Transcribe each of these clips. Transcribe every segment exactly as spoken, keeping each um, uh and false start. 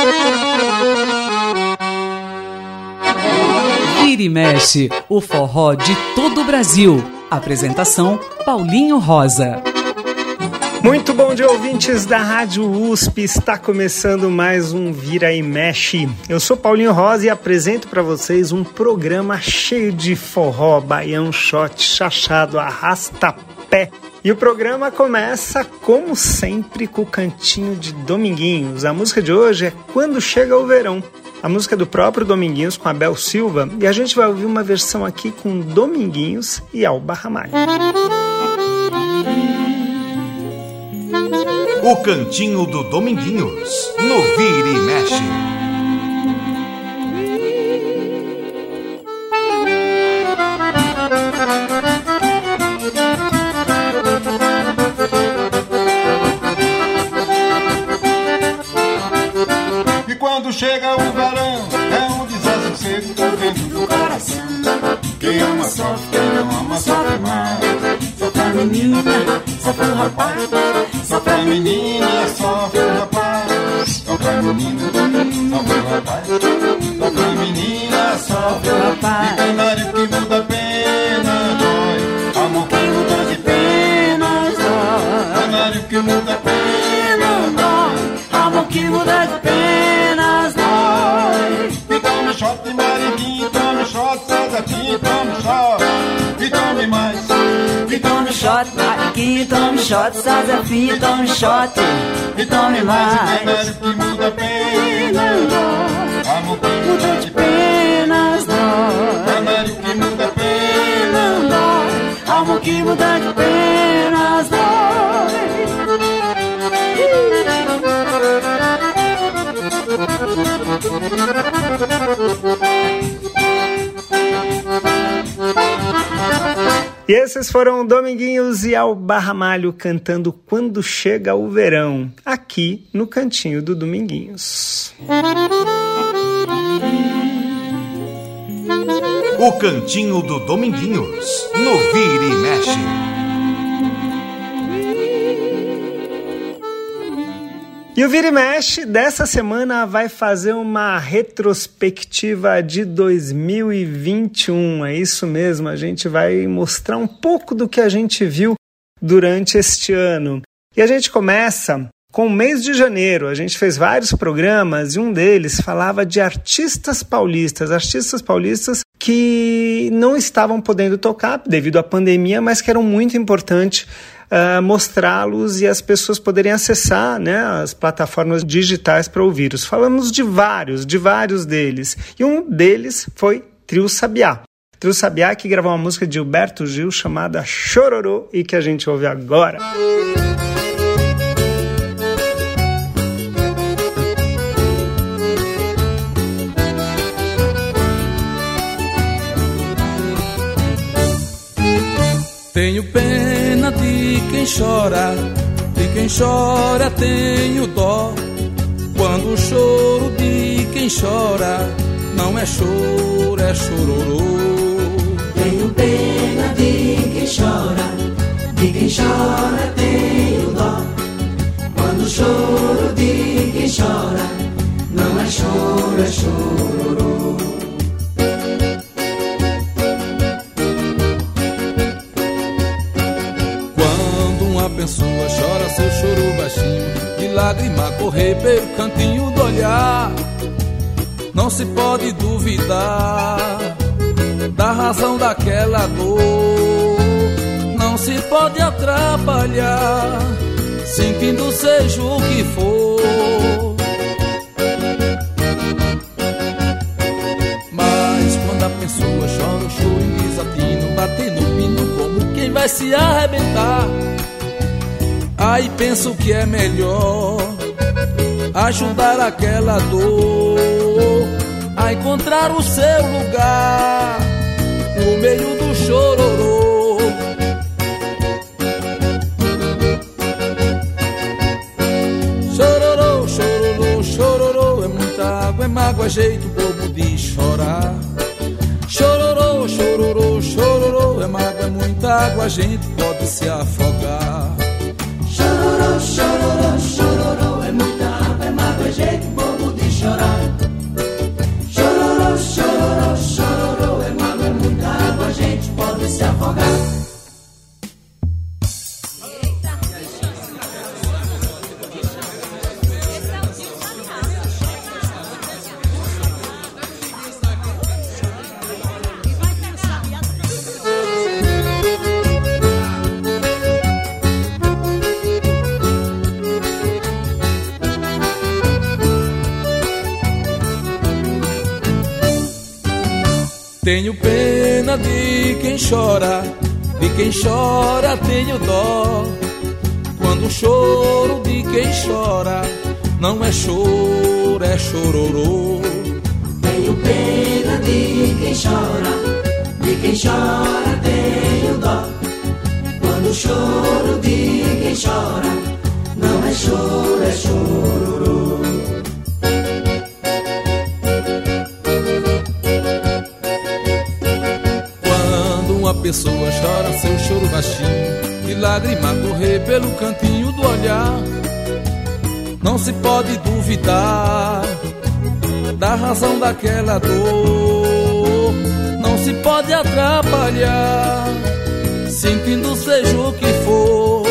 Vira e mexe, o forró de todo o Brasil. Apresentação, Paulinho Rosa. Muito bom dia, ouvintes da Rádio U S P. Está começando mais um Vira e Mexe. Eu sou Paulinho Rosa e apresento para vocês um programa cheio de forró, baião, shot, chachado, arrasta-pé. E o programa começa, como sempre, com o cantinho de Dominguinhos. A música de hoje é Quando Chega o Verão, a música do próprio Dominguinhos com Abel Silva. E a gente vai ouvir uma versão aqui com Dominguinhos e Alba Ramalho. O cantinho do Dominguinhos, no Vira e Mexe. E quando chega o verão, é um desassossego dentro do coração. Quem ama sofre, quem não ama sofre mais. Sofre a menina, sofre o rapaz. Sofre a menina, sofre o rapaz. Sofre a menina, sofre o rapaz. Sofre a menina, sofre o rapaz. E canário que muda a pena dói. Amor que muda de penas dói. Canário que muda a pena dói. Amor que muda de penas dói. E tome shot, mariquinho, tome shot, sazatinho, tome shot. E tome mais. E tome shot, mariquinho, tome shot, sazafinho, tome shot. E tome mais. Canário que muda a pena dói. Amor que Muda de penas dói. Canário que muda a pena dói. Amor que muda de penas dói. E esses foram Dominguinhos e Alba Ramalho cantando Quando Chega o Verão, aqui no cantinho do Dominguinhos. O cantinho do Dominguinhos, no Vira e Mexe. E o Vira e Mexe dessa semana vai fazer uma retrospectiva de dois mil e vinte e um. É isso mesmo, a gente vai mostrar um pouco do que a gente viu durante este ano. E a gente começa com o mês de janeiro. A gente fez vários programas e um deles falava de artistas paulistas, artistas paulistas que não estavam podendo tocar devido à pandemia, mas que eram muito importantes Uh, mostrá-los e as pessoas poderem acessar, né, as plataformas digitais para ouvi-los. Falamos de vários, de vários deles. E um deles foi Trio Sabiá. Trio Sabiá que gravou uma música de Gilberto Gil chamada Chororô e que a gente ouve agora. Tenho pena de quem chora, de quem chora tenho dó. Quando o choro de quem chora não é choro, é chororô. Tenho pena de quem chora, de quem chora tenho dó. Quando o choro de quem chora não é choro, é chororô. Uma pessoa chora seu choro baixinho, de lágrima correr pelo cantinho do olhar. Não se pode duvidar da razão daquela dor. Não se pode atrapalhar, sentindo seja o que for. Mas quando a pessoa chora o choro em desatino, batendo o pino como quem vai se arrebentar, aí penso que é melhor ajudar aquela dor a encontrar o seu lugar no meio do chororô. Chororô, chororô, chororô, é muita água, é mágoa, é jeito bobo de chorar. Chororô, chororô, chororô, é mágoa, é muita água, a gente pode se afogar. Chororô, chororô, chororô, é muita água, é mágoa, é jeito bobo de chorar. Tenho pena de quem chora, de quem chora tenho dó. Quando o choro de quem chora não é choro, é chororô. Tenho pena de quem chora, de quem chora tenho dó. Quando o choro de quem chora não é choro, é chororô. Uma pessoa chora seu choro baixinho e lágrima correr pelo cantinho do olhar. Não se pode duvidar da razão daquela dor. Não se pode atrapalhar, sentindo seja o que for.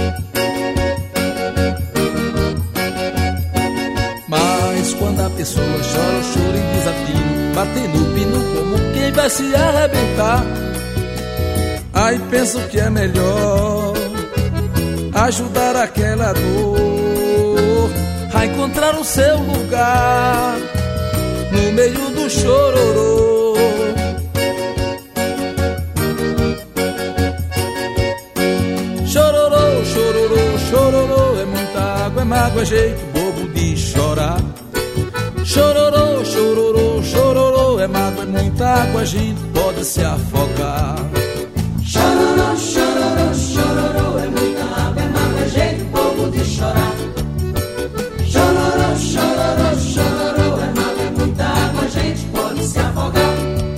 Mas quando a pessoa chora o choro em desatino, batendo o pino como quem vai se arrebentar, aí penso que é melhor ajudar aquela dor a encontrar o seu lugar no meio do chororô. Chororô, chororô, chororô, é muita água, é mágoa, é jeito bobo de chorar. Chororô, chororô, chororô, é mágoa, é muita água, a gente pode se afogar. Chororô, chororô, chororô, é muita água, é mágoa, é jeito bobo de chorar. Chororô, chororô, chororô, é mágoa, é muita água, a gente pode se afogar.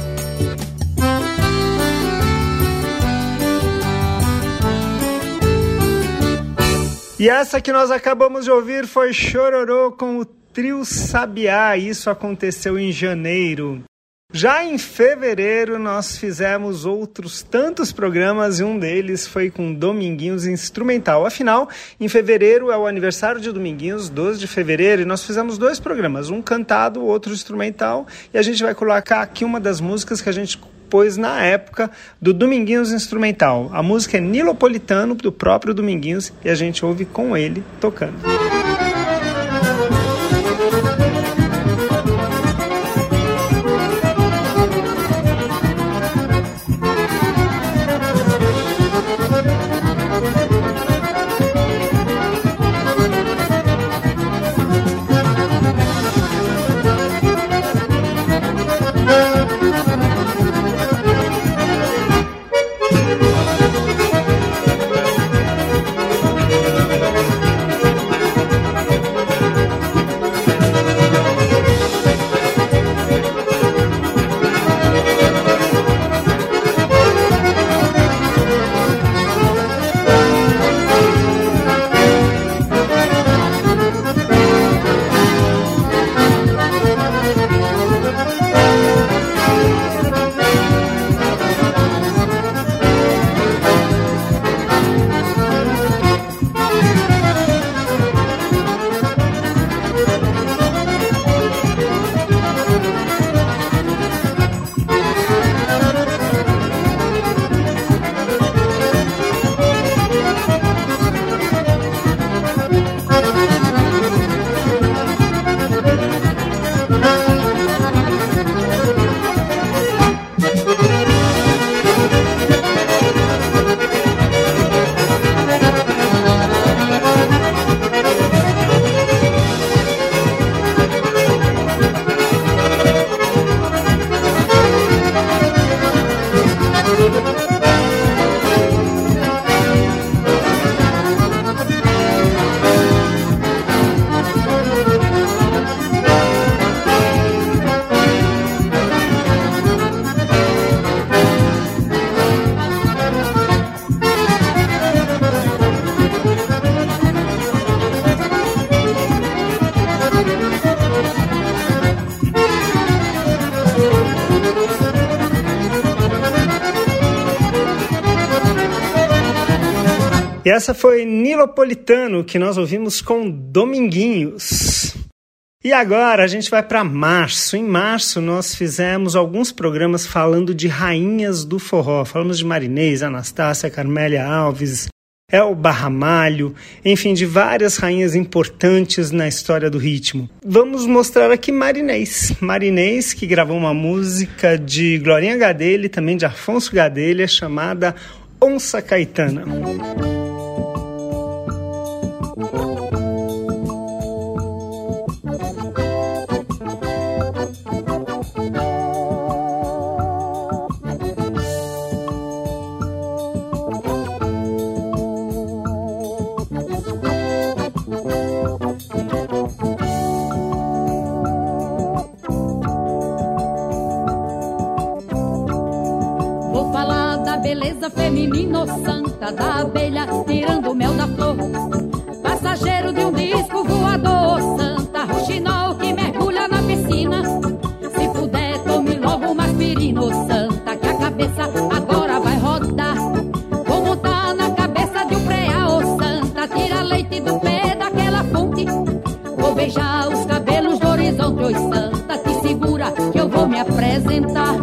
E essa que nós acabamos de ouvir foi Chororô com o Trio Sabiá. Isso aconteceu em janeiro. Já em fevereiro nós fizemos outros tantos programas e um deles foi com Dominguinhos Instrumental. Afinal, em fevereiro é o aniversário de Dominguinhos, doze de fevereiro, e nós fizemos dois programas, um cantado, outro instrumental, e a gente vai colocar aqui uma das músicas que a gente pôs na época do Dominguinhos Instrumental. A música é Nilopolitano, do próprio Dominguinhos, e a gente ouve com ele tocando. E essa foi Nilopolitano, que nós ouvimos com Dominguinhos. E agora a gente vai para março. Em março nós fizemos alguns programas falando de rainhas do forró. Falamos de Marinês, Anastácia, Carmélia Alves, Elba Ramalho, enfim, de várias rainhas importantes na história do ritmo. Vamos mostrar aqui Marinês. Marinês, que gravou uma música de Glorinha Gadelha e também de Afonso Gadelha, chamada Onça Caetana. Feminino santa da abelha, tirando o mel da flor. Passageiro de um disco voador, santa roxinol que mergulha na piscina. Se puder, tome logo uma aspirina, santa, que a cabeça agora vai rodar. Vou montar na cabeça de um preá, santa, tira leite do pé daquela fonte. Vou beijar os cabelos do horizonte, oi santa, te segura que eu vou me apresentar.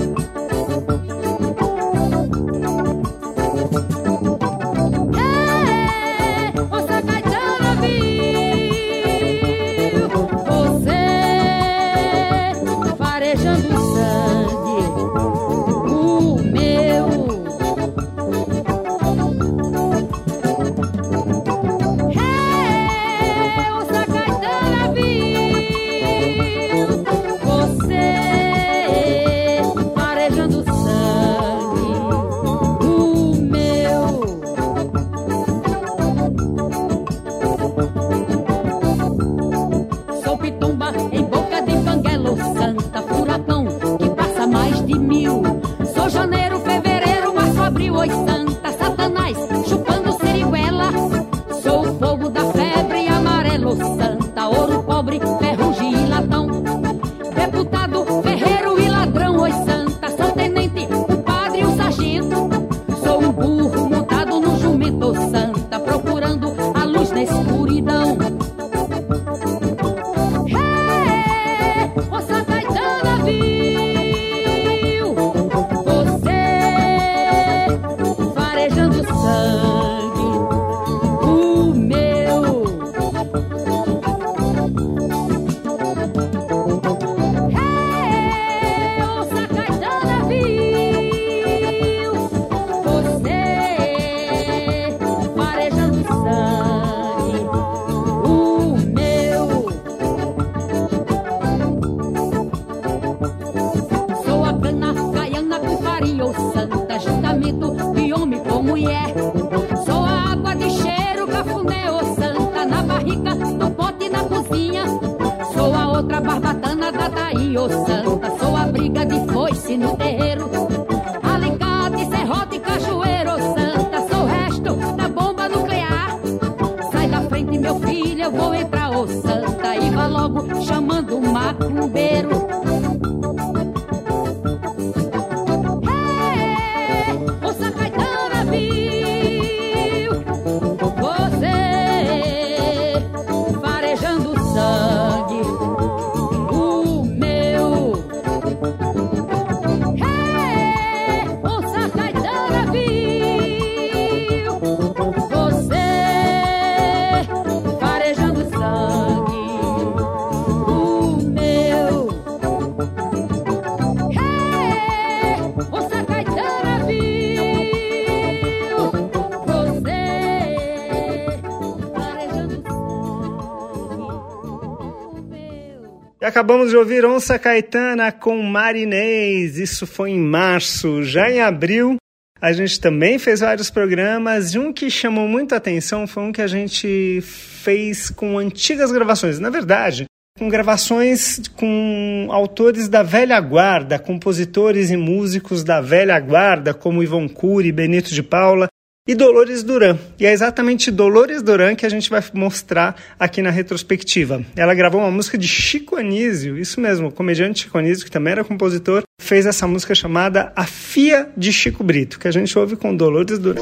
Acabamos de ouvir Onça Caetana com Marinês, isso foi em março. Já em abril, a gente também fez vários programas e um que chamou muita atenção foi um que a gente fez com antigas gravações. Na verdade, com gravações com autores da velha guarda, compositores e músicos da velha guarda, como Ivon Cury, Benito de Paula e Dolores Duran. E é exatamente Dolores Duran que a gente vai mostrar aqui na retrospectiva. Ela gravou uma música de Chico Anísio, isso mesmo, o comediante Chico Anísio, que também era compositor, fez essa música chamada A Fia de Chico Brito, que a gente ouve com Dolores Duran.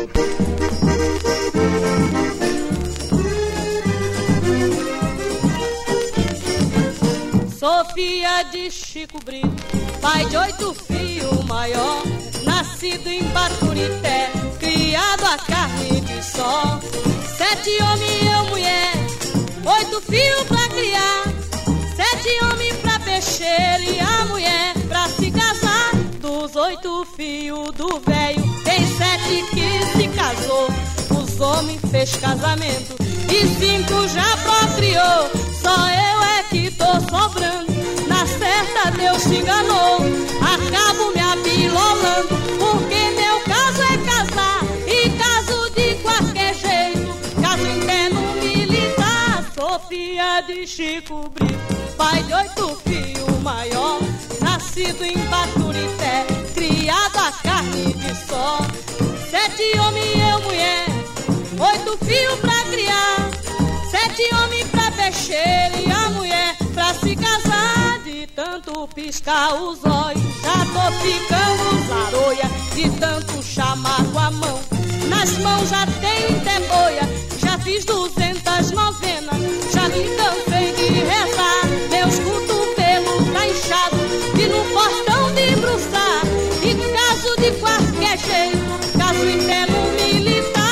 Sou filha de Chico Brito, pai de oito filhos maior, nascido em Baturité, criado a carne de só. Sete homens e eu mulher, oito filhos pra criar. Sete homens pra peixeira e a mulher pra se casar. Dos oito filhos do velho, tem sete que se casou. Os homens fez casamento e cinco já procriou. Só eu é que tô sobrando, na certa Deus se enganou. Acabo me abilolando, porque meu caso é casar. E caso de qualquer jeito, caso interno militar. Sou filha de Chico Brito, pai de oito filhos maior. Nascido em Baturité, criado a carne de sol. Sete homens e eu mulher, oito filhos pra criar. Sete homens pra peixeira e a mulher pra se casar. De tanto piscar os olhos, já tô ficando zaroia. De tanto chamar com a mão, nas mãos já tenho temboia. Já fiz duzentas novenas, já me cansei de rezar. Meus cotovelos tá inchado e no portão de bruçar. E caso de qualquer jeito, caso interno militar.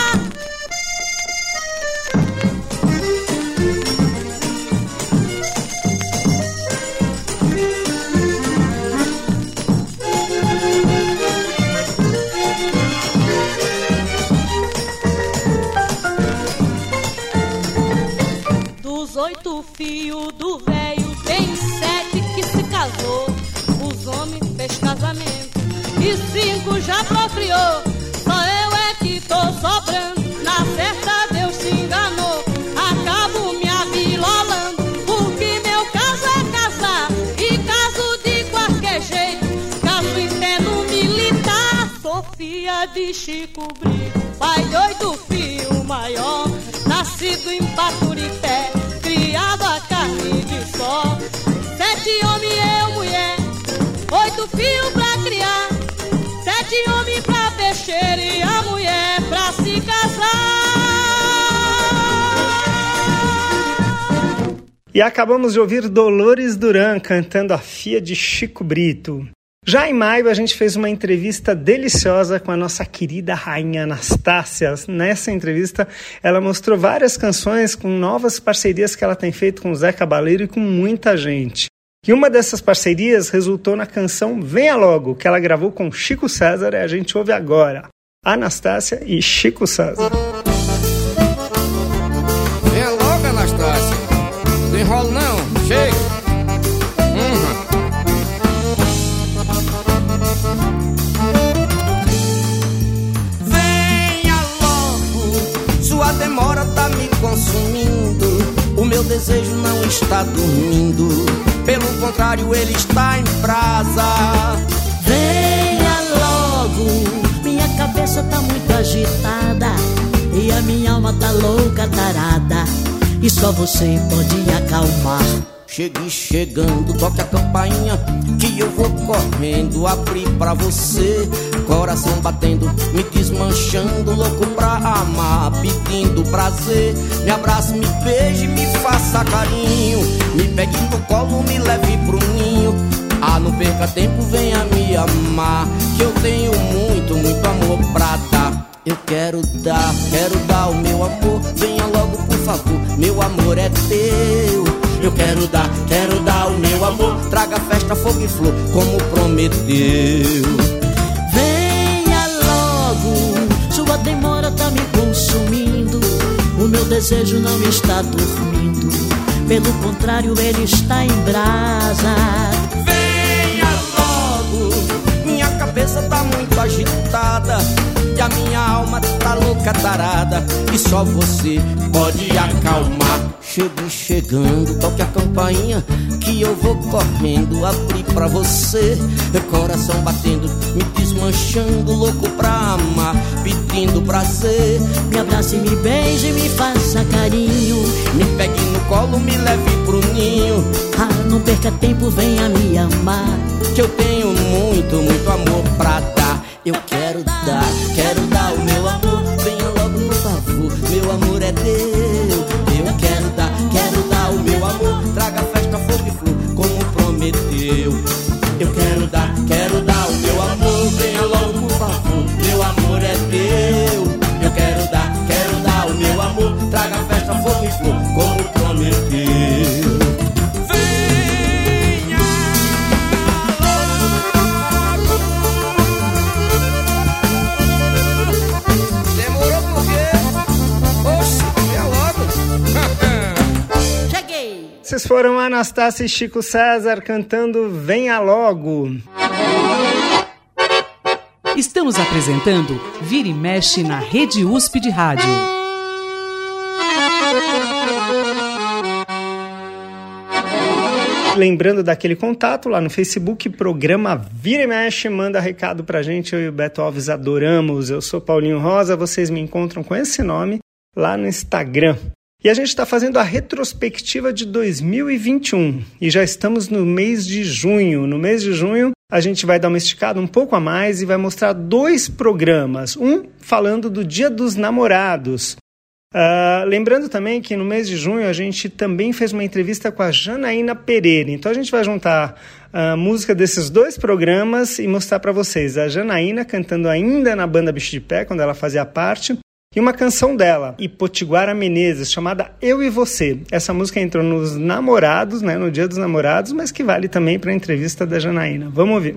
Dos oito filhos do velho, tem sete que se casou. Os homens fez casamento e cinco já procriou. Só eu é que tô sobrando, na certa Deus se enganou. Acabo me abilolando, porque meu caso é casar. E caso de qualquer jeito, caso interno militar. Sou filha de Chico Brito, pai de oito filhos maior. Nascido em Baturité, criado a carne de sol. Sete homens e eu mulher, oito filhos pra criar. Sete homens pra peixeira e a mulher pra se casar. E acabamos de ouvir Dolores Duran cantando A Filha de Chico Brito. Já em maio a gente fez uma entrevista deliciosa com a nossa querida rainha Anastácia. Nessa entrevista ela mostrou várias canções com novas parcerias que ela tem feito com o Zé Cabaleiro e com muita gente. E uma dessas parcerias resultou na canção Venha Logo, que ela gravou com Chico César, e a gente ouve agora. Anastácia e Chico César. Venha logo, Anastácia. Não enrola não, chega. Uhum. Venha logo, sua demora tá me consumindo. O meu desejo não está dormindo, pelo contrário ele está em brasa. Venha logo, minha cabeça tá muito agitada e a minha alma tá louca, tarada, e só você pode acalmar. Chegue chegando, toque a campainha que eu vou correndo abrir pra você. Coração batendo, me desmanchando, louco pra amar, pedindo prazer. Me abrace, me beije, me faça carinho, me pegue no colo, me leve pro ninho. Ah, não perca tempo, venha me amar, que eu tenho muito, muito amor pra dar. Eu quero dar, quero dar o meu amor. Venha logo, por favor, meu amor é teu. Eu quero dar, quero dar o meu amor. Traga festa, fogo e flor, como prometeu. Venha logo, sua demora tá me consumindo. O meu desejo não está dormindo, pelo contrário ele está em brasa. Venha logo, minha cabeça tá muito agitada e a minha alma tá louca, tarada, e só você pode acalmar. Chegue chegando, toque a campainha que eu vou correndo abrir pra você. Coração batendo, me desmanchando, louco pra amar, pedindo prazer. Me abrace, me beije, me faça carinho, me pegue no colo, me leve pro ninho. Ah, não perca tempo, venha me amar, que eu tenho muito, muito amor pra dar. Eu quero dar, quero dar o meu amor. Venha logo, por favor, meu amor é teu. Eu quero dar, quero dar o meu amor. Traga festa, fogo e flor, como prometeu. Eu quero dar, quero dar o meu amor. Venha logo, por favor, meu amor é teu. Eu quero dar, quero Vocês foram Anastácia e Chico César cantando Venha Logo. Estamos apresentando Vira e Mexe na Rede U S P de Rádio. Lembrando daquele contato lá no Facebook, programa Vira e Mexe, manda recado pra gente, eu e o Beto Alves adoramos. Eu sou Paulinho Rosa, vocês me encontram com esse nome lá no Instagram. E a gente está fazendo a retrospectiva de dois mil e vinte e um e já estamos no mês de junho. No mês de junho a gente vai dar uma esticada um pouco a mais e vai mostrar dois programas. Um falando do Dia dos Namorados. Uh, lembrando também que no mês de junho a gente também fez uma entrevista com a Janaína Pereira. Então a gente vai juntar a música desses dois programas e mostrar para vocês a Janaína cantando ainda na banda Bicho de Pé, quando ela fazia parte, e uma canção dela, Potiguara Menezes, chamada Eu e Você. Essa música entrou nos Namorados, né, no Dia dos Namorados, mas que vale também para a entrevista da Janaína. Vamos ouvir.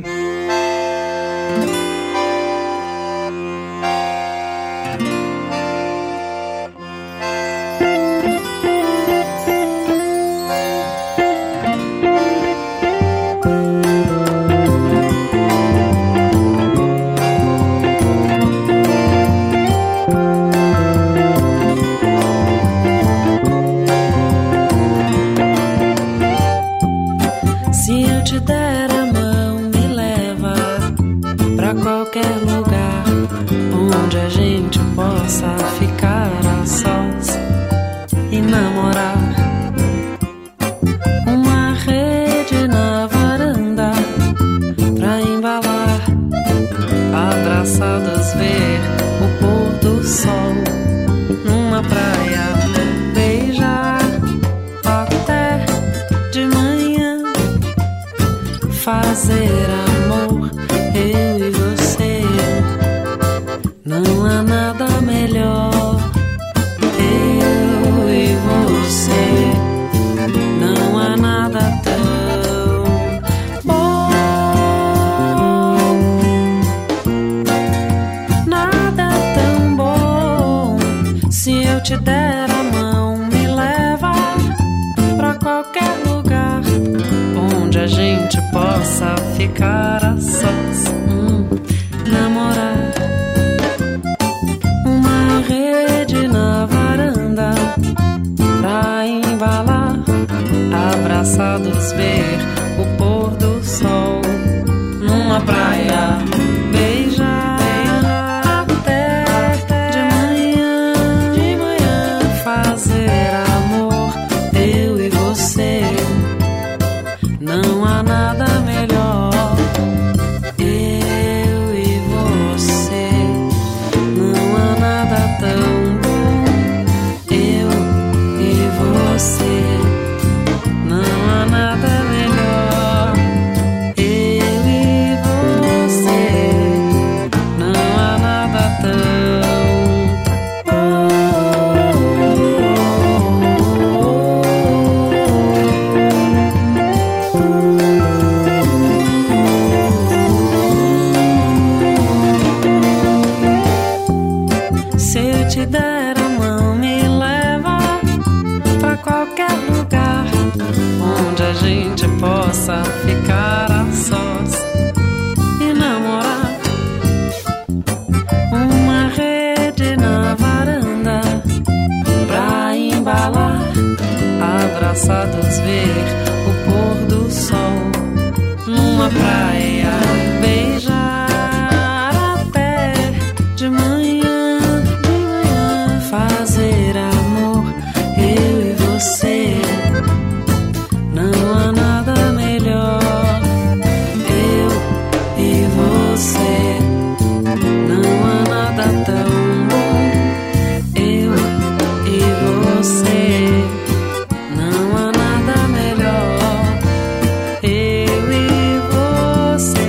Não há nada melhor. Eu e você.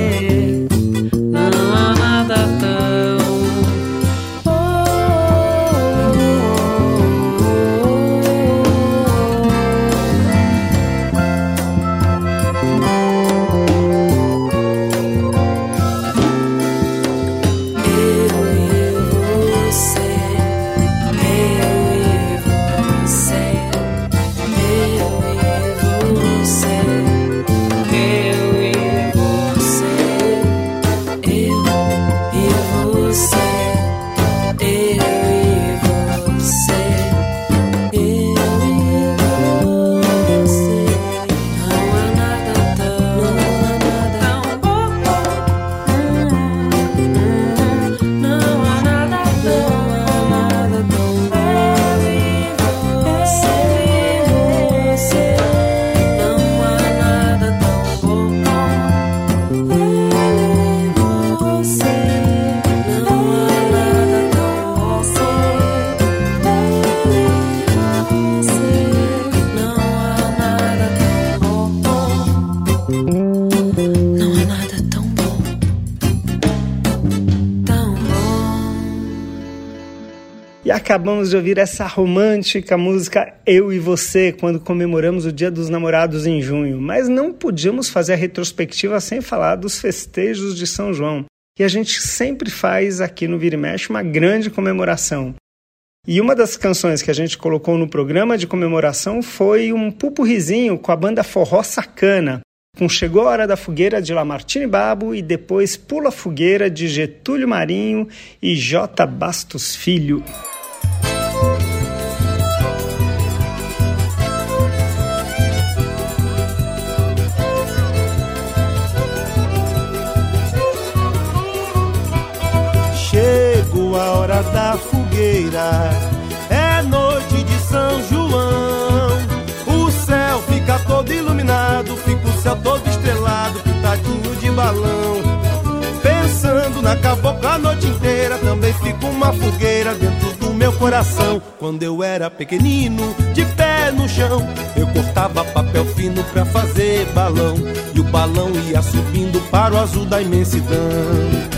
Acabamos de ouvir essa romântica música Eu e Você, quando comemoramos o Dia dos Namorados em junho. Mas não podíamos fazer a retrospectiva sem falar dos festejos de São João. E a gente sempre faz aqui no Vira e Mexe uma grande comemoração. E uma das canções que a gente colocou no programa de comemoração foi um pupurrizinho com a banda Forró Sacana, com Chegou a Hora da Fogueira de Lamartine Babo e depois Pula Fogueira de Getúlio Marinho e J. Bastos Filho. Chegou a hora da fogueira, é noite de São João. O céu fica todo iluminado, fica o céu todo estrelado, pintadinho de balão. Pensando na cabocla a noite inteira, também fica uma fogueira dentro do meu coração. Quando eu era pequenino, de pé no chão, eu cortava papel fino pra fazer balão, e o balão ia subindo para o azul da imensidão.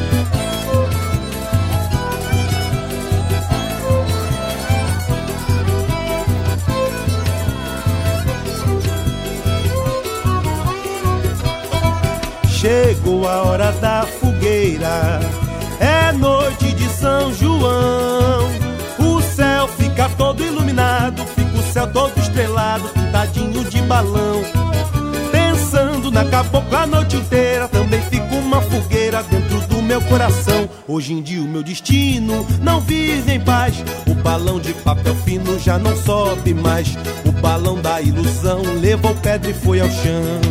Chegou a hora da fogueira, é noite de São João. O céu fica todo iluminado, fica o céu todo estrelado, pintadinho de balão. Pensando na cabocla a noite inteira, também fica uma fogueira dentro do meu coração. Hoje em dia o meu destino não vive em paz, o balão de papel fino já não sobe mais. O balão da ilusão levou pedra e foi ao chão.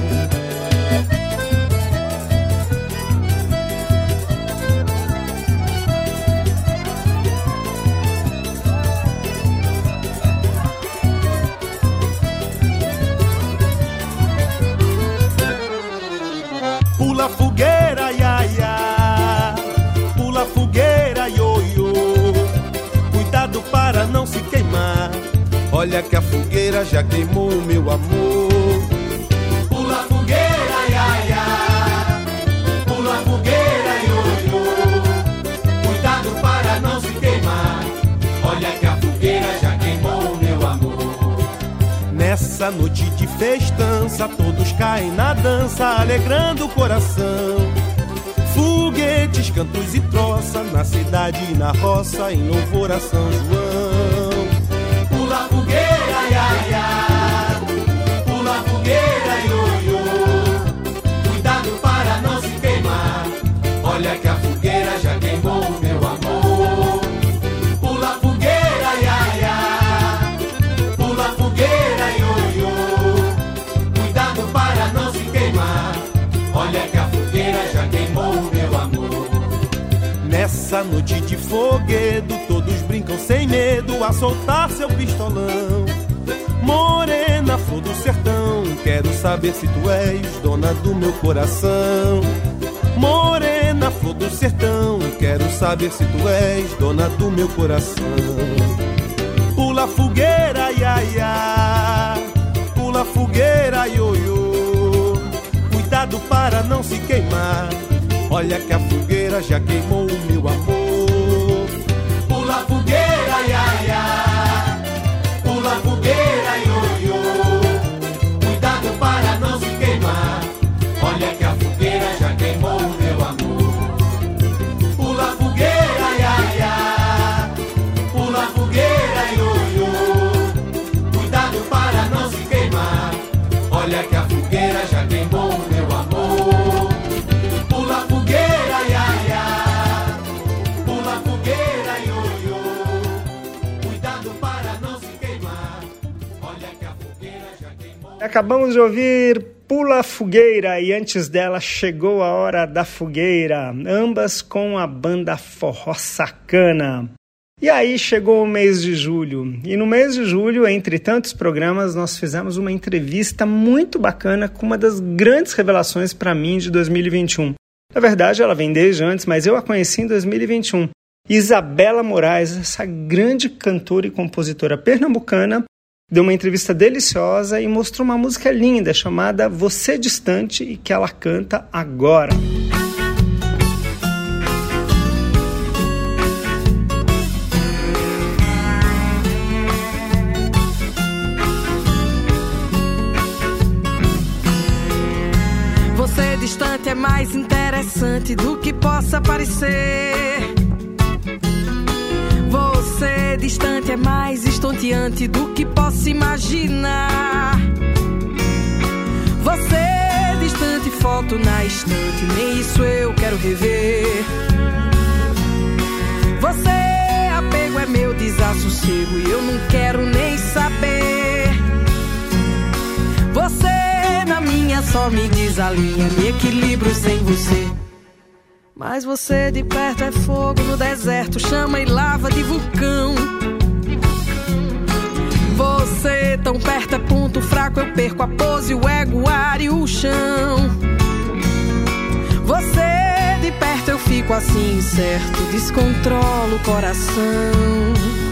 Pula fogueira, ia, ia. Pula fogueira, ioiô. Cuidado para não se queimar, olha que a fogueira já queimou o meu amor. Pula fogueira, ia, ia. Pula fogueira, ioiô. Cuidado para não se queimar, olha que a fogueira já queimou o meu amor. Nessa noite de festança, todos caem na dança, alegrando o coração. Foguetes, cantos e troça, na cidade e na roça, em louvor a São João. Pula fogueira, ia, ia. Pula fogueira, ioiô. Cuidado para não se queimar, olha que a fogueira já queimou o meu amor. Pula fogueira, ia, ia. Pula fogueira, ioiô. Cuidado para não se queimar, olha que a fogueira já queimou o meu amor. Nessa noite de foguedo, todos brincam sem medo a soltar seu pistolão. Morena, flor do sertão, quero saber se tu és dona do meu coração. Morena, flor do sertão, quero saber se tu és dona do meu coração. Pula fogueira, ia, ia. Pula fogueira, ioiô. Cuidado para não se queimar, olha que a fogueira já queimou o meu amor. Pula fogueira, ia, ia. Pula fogueira, ioiô. Cuidado para não se queimar, olha que a fogueira já queimou o meu amor. Pula fogueira, ia, ia. Pula fogueira, ioiô. Cuidado para não se queimar, olha que a fogueira já queimou o meu amor. Pula fogueira, ia, ia. Pula fogueira, ioiô. Cuidado para não se queimar, olha que a fogueira já queimou. Acabamos de ouvir Pula Fogueira e antes dela Chegou a Hora da Fogueira, ambas com a banda Forró Sacana. E aí chegou o mês de julho, e no mês de julho, entre tantos programas, nós fizemos uma entrevista muito bacana com uma das grandes revelações para mim de dois mil e vinte e um. Na verdade, ela vem desde antes, mas eu a conheci em dois mil e vinte e um. Isabela Moraes, essa grande cantora e compositora pernambucana, deu uma entrevista deliciosa e mostrou uma música linda chamada Você Distante e que ela canta agora. distante é mais interessante do que possa parecer. Você distante é mais estonteante do que possa imaginar. Você distante, foto na estante, nem isso eu quero rever. Você apego é meu desassossego e eu não quero nem saber. Você na minha só me desalinha, me equilibro sem você. Mas você de perto é fogo no deserto, chama e lava de vulcão. Você tão perto é ponto fraco, eu perco a pose, o ego, o ar e o chão. Você de perto eu fico assim incerto, descontrolo o coração.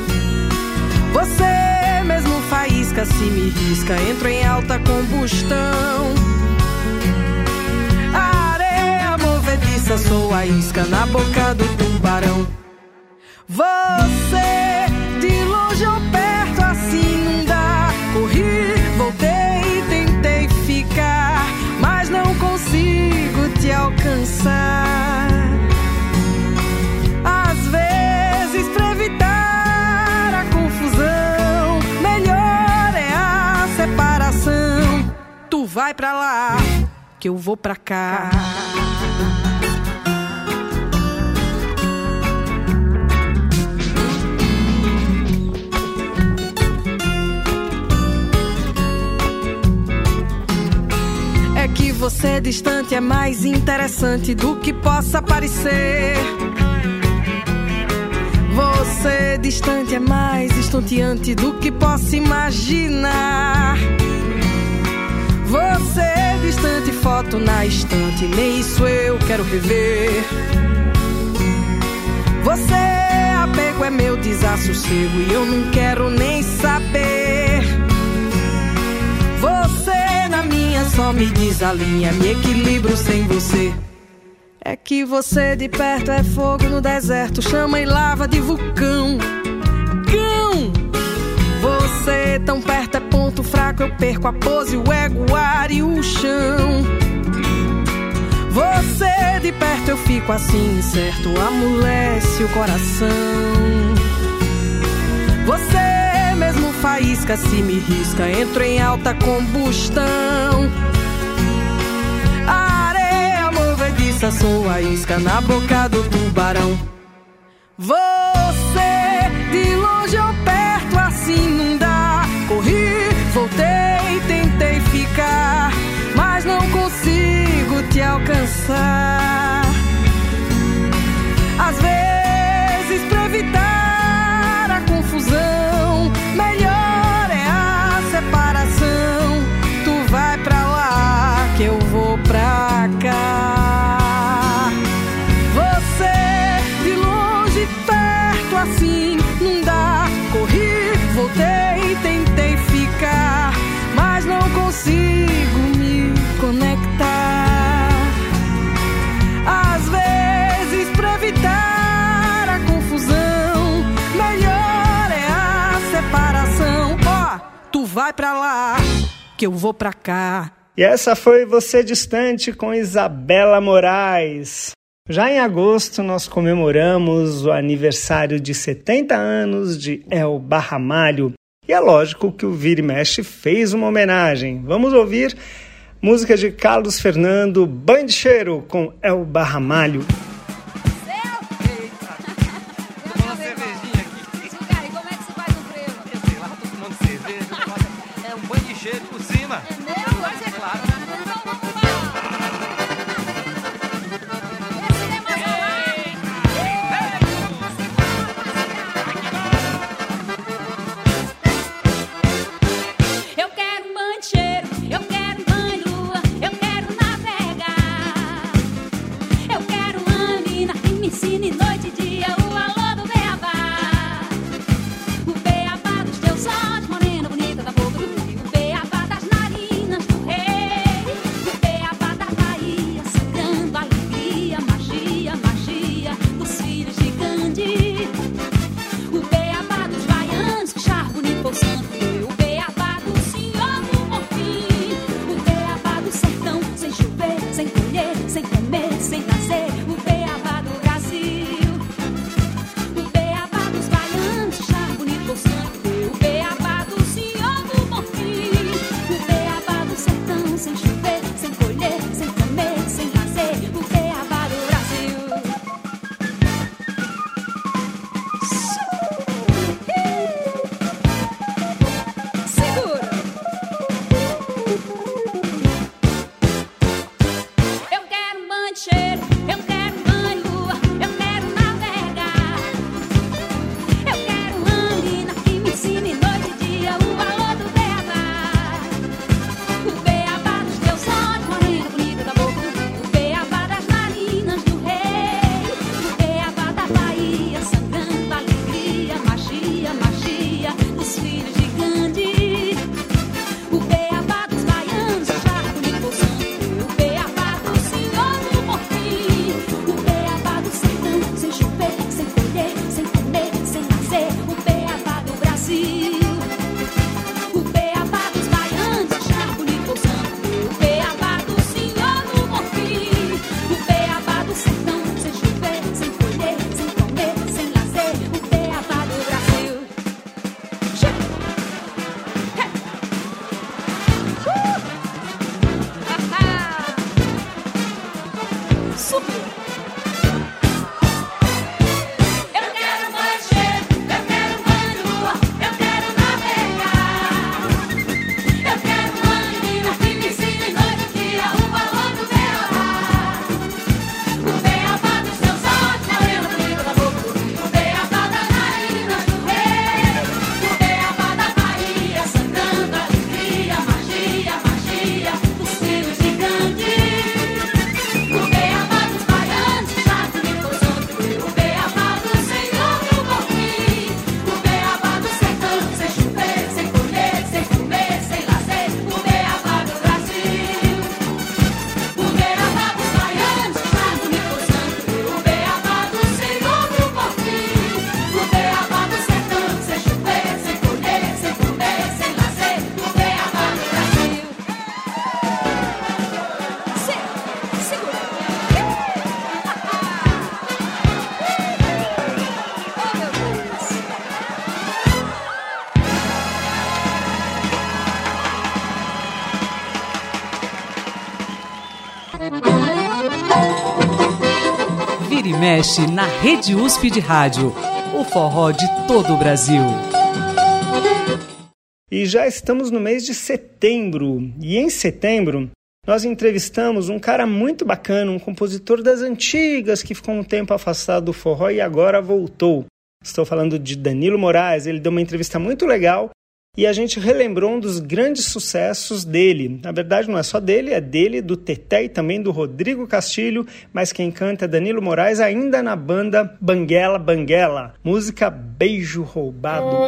Você mesmo faísca, se me risca, entro em alta combustão. A areia movediça, sou a isca na boca do tubarão. Você de longe ou perto, assim não dá. Corri, voltei, tentei ficar, mas não consigo te alcançar. Às vezes, pra evitar a confusão, melhor é a separação. Tu vai pra lá, que eu vou pra cá. É que você distante é mais interessante do que possa parecer. Você distante é mais estonteante do que possa imaginar. Você distante, foto na estante, nem isso eu quero rever. Você apego é meu desassossego e eu não quero nem saber. Você na minha só me desalinha, me equilibro sem você. É que você de perto é fogo no deserto, chama e lava de vulcão. Cão! Você tão perto é ponto fraco, eu perco a pose, o ego, o ar e o chão. Você de perto eu fico assim incerto, amolece o coração. Você mesmo faísca, se me risca, entro em alta combustão. A areia movediça, sou a isca na boca do tubarão. Você de longe ou perto, assim não dá. Corri, voltei, tentei ficar, mas não consigo te alcançar. Às vezes, pra evitar a confusão, melhor é a separação. Tu vai pra lá, que eu vou pra cá. Você de longe, perto, assim não dá. Corri, voltei, tentei ficar, mas não consigo me conectar. Às vezes, pra evitar a confusão, melhor é a separação. Ó, oh, tu vai pra lá, que eu vou pra cá. E essa foi Você Distante com Isabela Moraes. Já em agosto nós comemoramos o aniversário de setenta anos de Elba Ramalho. E é lógico que o Vira e Mexe fez uma homenagem. Vamos ouvir música de Carlos Fernando, Banho de Cheiro, com Elba Ramalho. Eu quero banho, eu quero navegar. Eu quero Vira e mexe na Rede U S P de Rádio. O forró de todo o Brasil. E já estamos no mês de setembro. E em setembro nós entrevistamos um cara muito bacana, um compositor das antigas que ficou um tempo afastado do forró e agora voltou. Estou falando de Danilo Moraes. Ele deu uma entrevista muito legal e a gente relembrou um dos grandes sucessos dele. Na verdade não é só dele, é dele, do Teté e também do Rodrigo Castilho, mas quem canta é Danilo Moraes, ainda na banda Banguela Banguela. Música Beijo Roubado.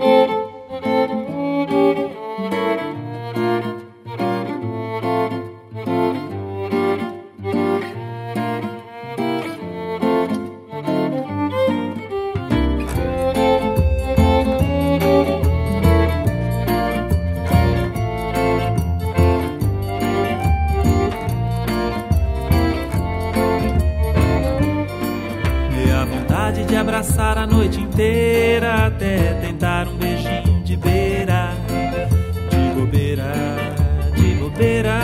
De abraçar a noite inteira até tentar um beijinho de beira, de bobeira, de bobeira.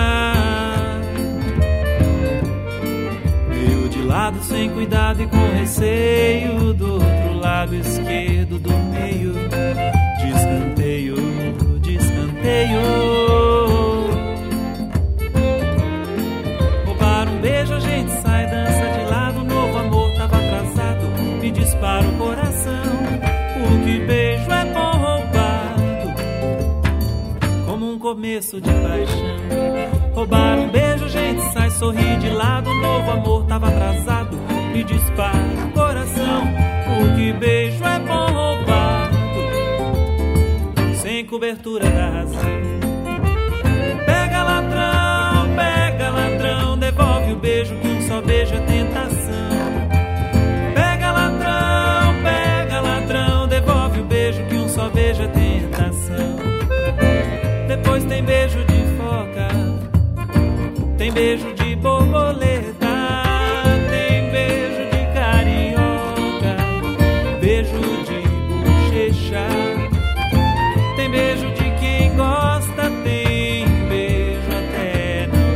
Eu de lado sem cuidado e com receio, do outro lado esquerdo do meio, de escanteio, de escanteio. Roubar um beijo a gente sai, dança de lado, novo amor tava atrasado, me dispara o coração, porque beijo é bom roubado, como um começo de paixão. Roubar um beijo, a gente sai, sorri de lado, novo amor tava atrasado, me dispara o coração, porque beijo é bom roubado, sem cobertura da razão. Pega ladrão, pega ladrão, devolve o beijo, que um só beijo é tentação. Que um só beijo é tentação. Depois tem beijo de foca, tem beijo de borboleta, tem beijo de carioca, beijo de bochecha, tem beijo de quem gosta, tem beijo até na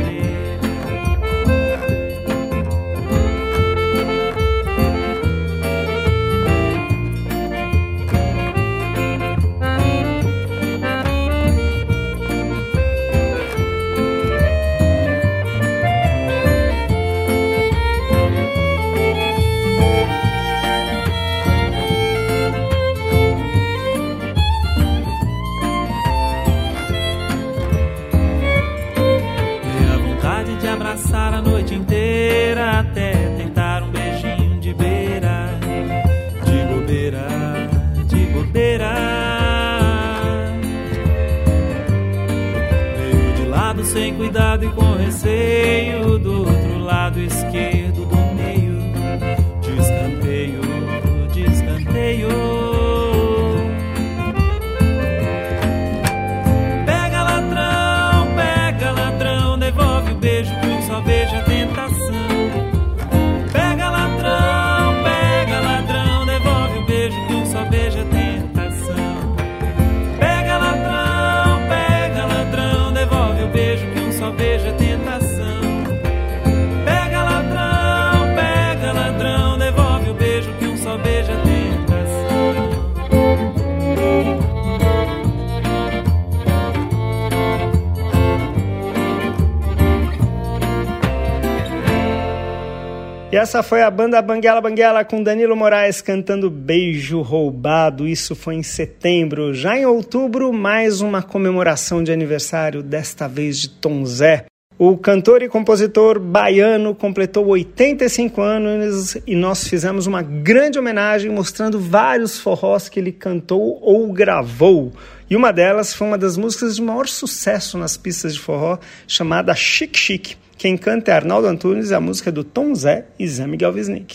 abraçar a noite inteira até tentar um beijinho de beira, de bobeira, de bobeira. Meio de lado sem cuidado e com receio, do outro lado esquerdo do meio, de escanteio, de escanteio. Beijo que um só beijo é tentação. Pega ladrão, pega ladrão, devolve o beijo que um só beijo é tentação. Pega ladrão, pega ladrão, devolve o beijo que um só beijo é tentação. Pega ladrão, pega ladrão, devolve o beijo que um só beijo é tentação. E essa foi a banda Banguela Banguela com Danilo Moraes cantando Beijo Roubado. Isso foi em setembro. Já em outubro, mais uma comemoração de aniversário, desta vez de Tom Zé. O cantor e compositor baiano completou oitenta e cinco anos e nós fizemos uma grande homenagem mostrando vários forrós que ele cantou ou gravou. E uma delas foi uma das músicas de maior sucesso nas pistas de forró, chamada Chique Chique. Quem canta é Arnaldo Antunes, a música é do Tom Zé e Zé Miguel Wisnik.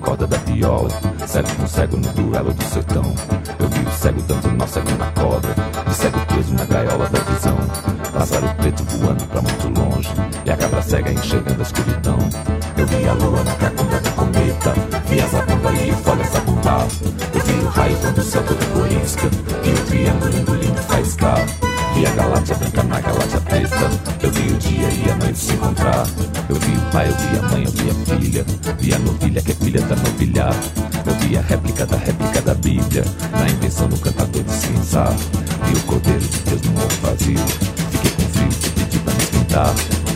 corda da viola, cego com cego no duelo do sertão. Eu vi o cego dando nó, cego na cobra, e cego preso na gaiola da visão. Pássaro preto voando pra muito longe, e a cabra cega enxergando a escuridão. Eu vi a lua na cacunda do cometa, vi as abamba e folhas a pular. Eu vi o raio quando o céu todo corisca, vi o triângulo engolindo faiscar. Vi a galáxia branca na galáxia preta, eu vi o dia e a noite se encontrar. Eu vi o pai, eu vi a mãe, eu vi a filha, vi a novilha que é filha da novilhar. Eu vi a réplica da réplica da Bíblia, na invenção do cantador de cinzar. Vi o cordeiro de Deus no ovo vazio, fiquei com frio, te pedi pra me esquentar.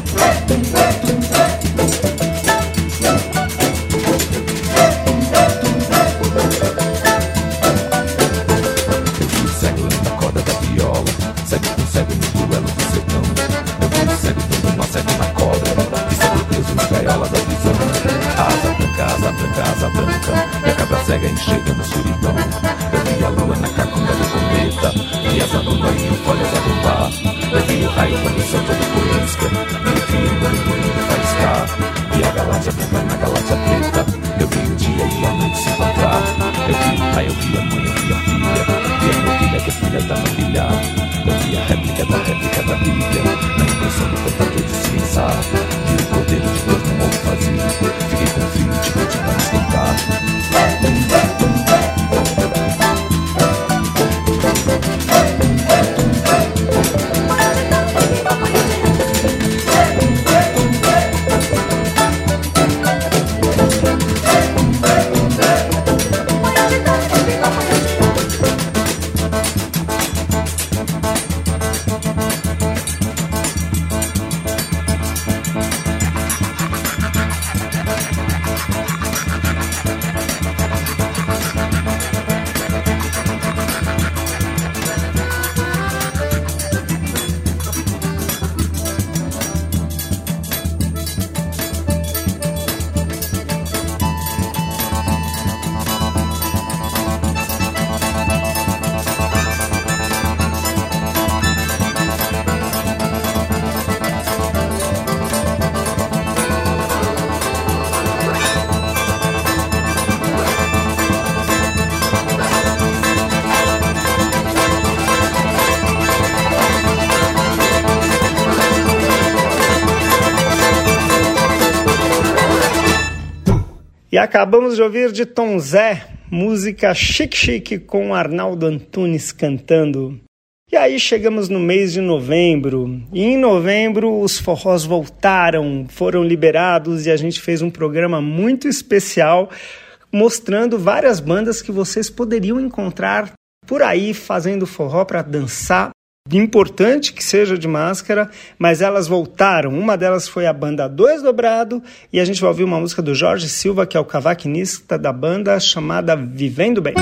Eu vi o cego na corda da viola, cego com cego no duelo do sertão. Eu vi o cego dando nó, cego na cobra, e cego preso na gaiola da visão. Asa branca, asa branca, asa branca, e a cabra cega enxergando a escuridão. Eu vi a lua na cacunda do cometa, vi as abamba e folhas a bombar. Eu vi o raio quando o céu todo corisca, vi o triângulo engolindo faiscar. Vi a galáxia branca na galáxia preta, eu vi o dia e a noite se encontrar. Eu vi o pai, eu vi a mãe, eu vi a filha, vi a novilha que é filha da novilha. Eu vi a réplica da réplica da Bíblia, na impressão do cantador de cinzar. Vi o cordeiro de Deus no ovo vazio, fiquei com frio, te pedi pra me esquentar. E acabamos de ouvir de Tom Zé, música Chique Chique com Arnaldo Antunes cantando. E aí chegamos no mês de novembro, e em novembro os forrós voltaram, foram liberados e a gente fez um programa muito especial mostrando várias bandas que vocês poderiam encontrar por aí fazendo forró para dançar. Importante que seja de máscara, mas elas voltaram. Uma delas foi a banda Dois Dobrado, e a gente vai ouvir uma música do Jorge Silva, que é o cavaquinista da banda, chamada Vivendo Bem.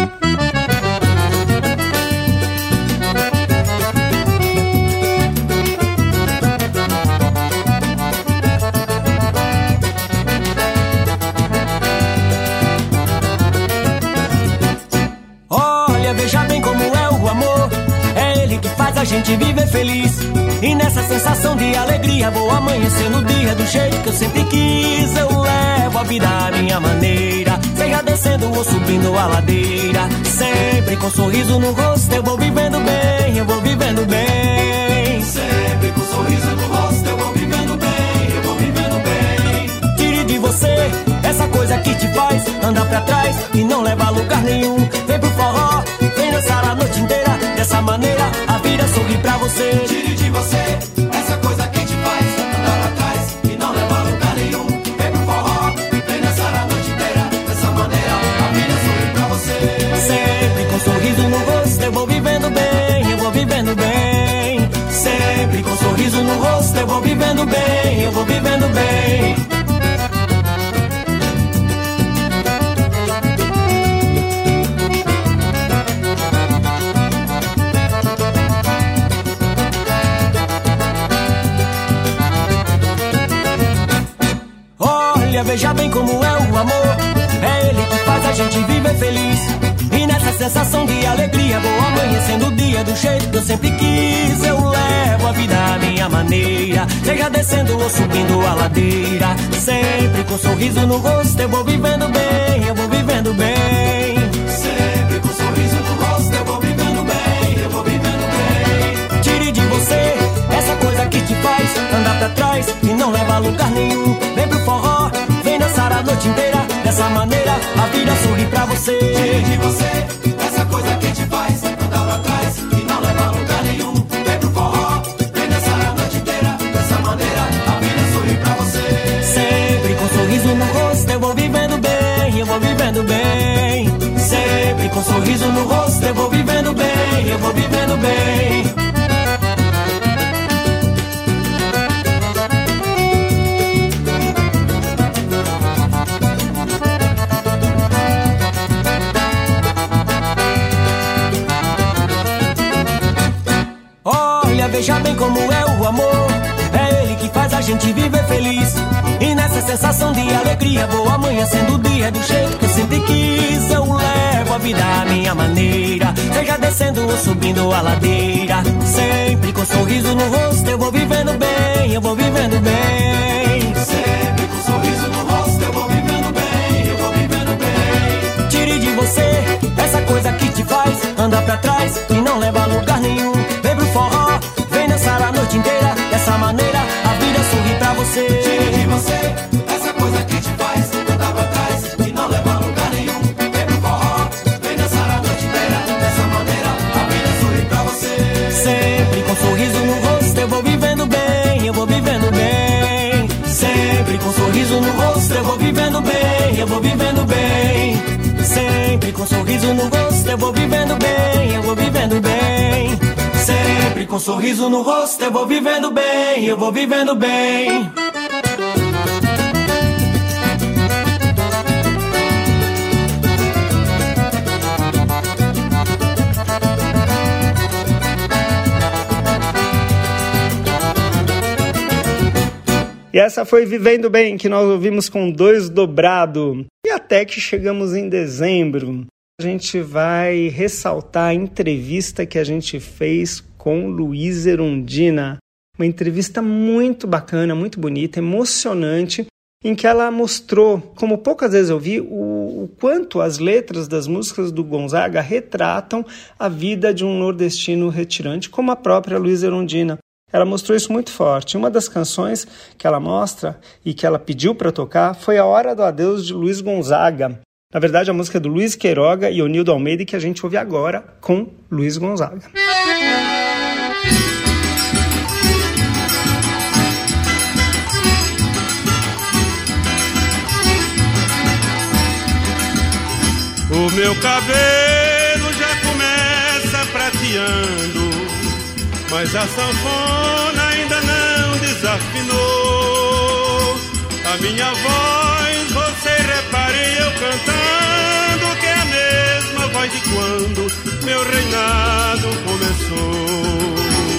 Olha, veja bem como é o amor, é ele que faz a gente viver feliz. E nessa sensação de alegria vou amanhecer no dia do jeito que eu sempre quis. Eu levo a vida à minha maneira, seja descendo ou subindo a ladeira, sempre com um sorriso no rosto. Eu vou vivendo bem, eu vou vivendo bem. Sempre com um sorriso no rosto. Eu vou vivendo bem, eu vou vivendo bem. Tire de você essa coisa que te faz andar pra trás e não leva a lugar nenhum. Vem pro forró, vem dançar a noite inteira. Dessa maneira a vida sorri pra você. Tire de você essa coisa que te faz andar pra trás e não leva a lugar nenhum. Vem pro forró, vem dançar a noite inteira. Dessa maneira a vida sorri pra você. Sempre com um sorriso no rosto. Eu vou vivendo bem, eu vou vivendo bem. Sempre com um sorriso no rosto. Eu vou vivendo bem, eu vou vivendo bem. Veja bem como é o amor, é ele que faz a gente viver feliz. E nessa sensação de alegria vou amanhecendo o dia do jeito que eu sempre quis. Eu levo a vida à minha maneira, seja descendo ou subindo a ladeira. Sempre com um sorriso no rosto eu vou vivendo bem, eu vou vivendo bem. Sempre com um sorriso no rosto eu vou vivendo bem, eu vou vivendo bem. Tire de você essa coisa que te faz andar pra trás e não leva a lugar nenhum. Vem pro forró, vem dançar a noite inteira. Dessa maneira a vida sorri pra você. Tire de você essa coisa que te faz andar pra trás e não leva a lugar nenhum. Vem pro forró, vem dançar a noite inteira. Dessa maneira a vida sorri pra você. Sempre com um sorriso no rosto eu vou vivendo bem, eu vou vivendo bem. Sempre com um sorriso no rosto eu vou vivendo bem, eu vou vivendo bem. Veja bem como é o amor, é ele que faz a gente viver feliz. E nessa sensação de alegria vou amanhecendo o dia do jeito que eu sempre quis. Eu levo a vida à minha maneira, seja descendo ou subindo a ladeira. Sempre com um sorriso no rosto eu vou vivendo bem, eu vou vivendo bem. Sempre com um sorriso no rosto eu vou vivendo bem, eu vou vivendo bem. Tire de você essa coisa que te faz andar pra trás e não leva a lugar nenhum. Vem pro forró, dançar a noite inteira, dessa maneira a vida sorri pra você. Tire de você essa coisa que te faz andar pra trás e não leva a lugar nenhum. Vem pro forró, vem dançar a noite inteira, dessa maneira a vida sorri pra você. Sempre com um sorriso no rosto eu vou vivendo bem, eu vou vivendo bem. Sempre com um sorriso no rosto eu vou vivendo bem, eu vou vivendo bem. Sempre com um sorriso no rosto eu vou vivendo bem, eu vou vivendo bem. Sempre com um sorriso no rosto eu vou vivendo bem, eu vou vivendo bem. E essa foi Vivendo Bem, que nós ouvimos com Dois Dobrado. E até que chegamos em dezembro, a gente vai ressaltar a entrevista que a gente fez com Luiz Erundina. Uma entrevista muito bacana, muito bonita, emocionante, em que ela mostrou, como poucas vezes eu vi, o, o quanto as letras das músicas do Gonzaga retratam a vida de um nordestino retirante, como a própria Luiz Erundina. Ela mostrou isso muito forte. Uma das canções que ela mostra e que ela pediu para tocar foi A Hora do Adeus, de Luiz Gonzaga. Na verdade, a música é do Luiz Queiroga e Onildo Almeida, que a gente ouve agora com Luiz Gonzaga. O meu cabelo já começa prateando, mas a sanfona ainda não desafinou. A minha voz, você repare eu cantando, que é a mesma voz de quando meu reinado começou.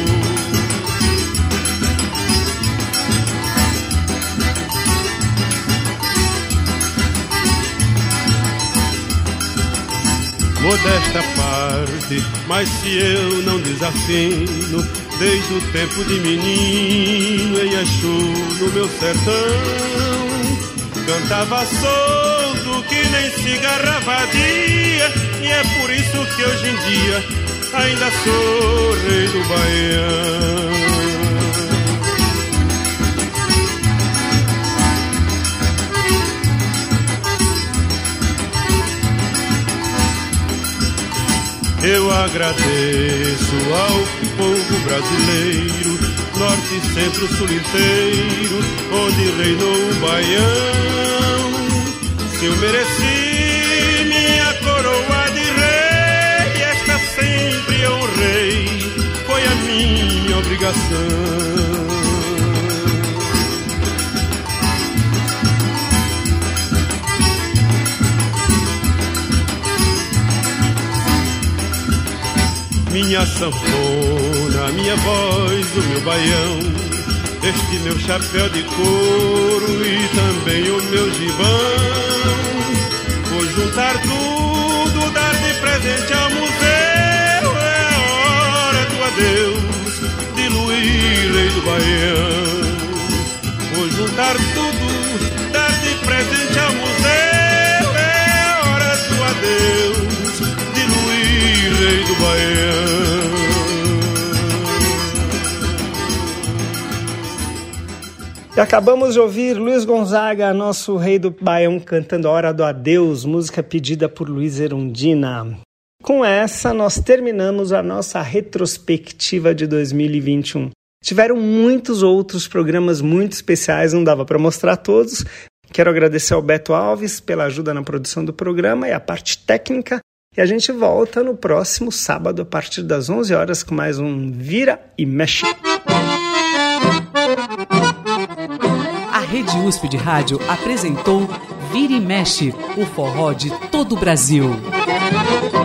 Modesta parte, mas se eu não desafino, desde o tempo de menino em Exu no meu sertão, cantava solto que nem cigarra vadia, e é por isso que hoje em dia ainda sou rei do Baião. Eu agradeço ao povo brasileiro, norte, centro, sul inteiro, onde reinou o Baião. Se eu mereci minha coroa de rei, esta sempre eu honrei, foi a minha obrigação. Minha sanfona, minha voz, o meu baião, este meu chapéu de couro e também o meu gibão. Vou juntar tudo, dar de presente ao museu. É hora do adeus de Luís, rei do Baião. Vou juntar tudo, dar de presente ao museu. É hora do adeus de Luís, rei do Baião. E acabamos de ouvir Luiz Gonzaga, nosso rei do Baião, cantando A Hora do Adeus, música pedida por Luiz Erundina. Com essa, nós terminamos a nossa retrospectiva de dois mil e vinte e um. Tiveram muitos outros programas muito especiais, não dava para mostrar todos. Quero agradecer ao Beto Alves pela ajuda na produção do programa e a parte técnica. E a gente volta no próximo sábado, a partir das onze horas, com mais um Vira e Mexe. A Rede U S P de Rádio apresentou Vira e Mexe, o forró de todo o Brasil.